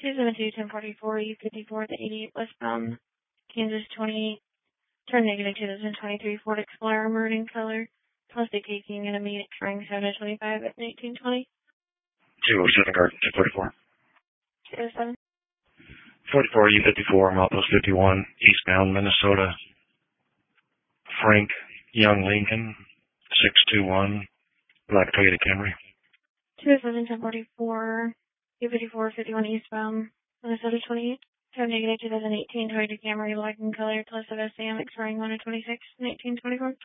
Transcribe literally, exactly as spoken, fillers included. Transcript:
two seven two, ten forty-four, U fifty-four, the eighty-eight westbound, Kansas twenty, turn negative two thousand twenty-three Ford Explorer, maroon color, plastic caking and immediate trying seven twenty-five at eighteen twenty. two oh seven Garden, two forty-four. two oh seven. forty-four, U fifty-four, Milepost fifty-one, eastbound Minnesota. Frank Young Lincoln, six two one, black Toyota Camry. two oh seven, ten forty-four, U fifty-four, fifty-one eastbound, Minnesota twenty-eight. Turn negative two thousand eighteen Toyota Camry, black in color, plus of S A M expiring one of twenty-six and eighteen twenty-four.